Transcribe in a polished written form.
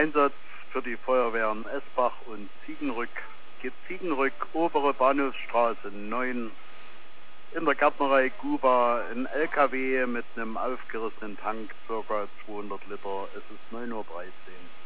Einsatz für die Feuerwehren Esbach und Ziegenrück. Geht Ziegenrück, obere Bahnhofsstraße 9. In der Gärtnerei Guba ein LKW mit einem aufgerissenen Tank, ca. 200 Liter. Es ist 9:13 Uhr.